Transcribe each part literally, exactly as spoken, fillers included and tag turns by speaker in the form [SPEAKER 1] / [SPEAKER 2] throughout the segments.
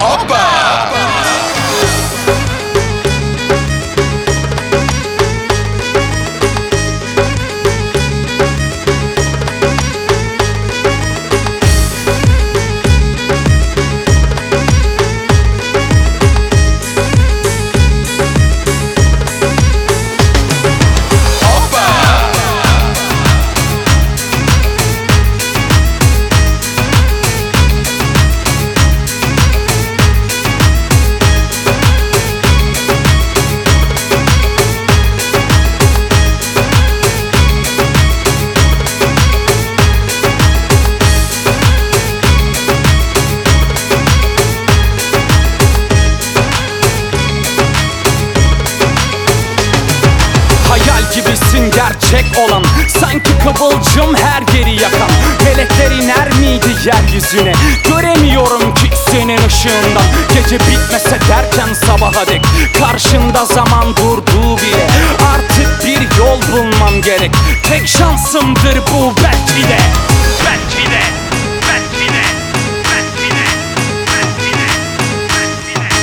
[SPEAKER 1] Oba!
[SPEAKER 2] Gibisin gerçek olan, sanki kıvılcım her yeri yakan. Melekler iner miydi yeryüzüne? Göremiyorum ki senin ışığından. Gece bitmese derken sabaha dek karşında zaman durduğu bile. Artık bir yol bulmam gerek. Tek şansımdır bu belki de. Belki de. Belki de. Belki de. Belki de. Belki de.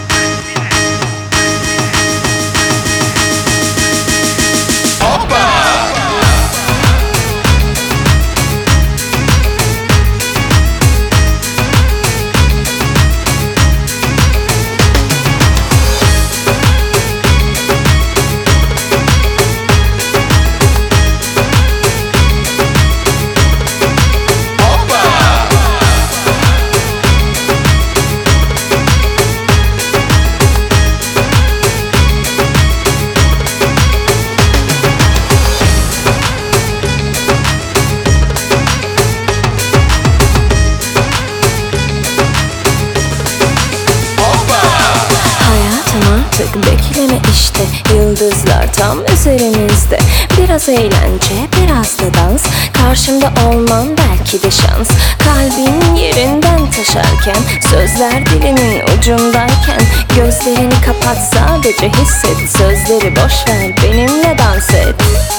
[SPEAKER 3] Bekleme işte, yıldızlar tam üzerimizde. Biraz eğlence, biraz da dans. Karşımda olman belki de şans. Kalbin yerinden taşarken, sözler dilinin ucundayken, gözlerini kapat, sadece hisset. Sözleri boş ver, benimle dans et.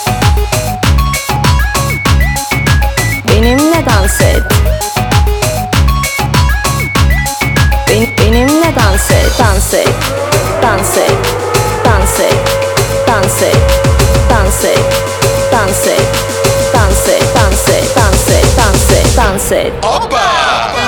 [SPEAKER 3] Benimle dans et. Ben, benimle dans et, dans et. Dans et, dans et, dans et, dans et, dans et, dans et, dans et, dans et, dans et, dans et.
[SPEAKER 1] Oba!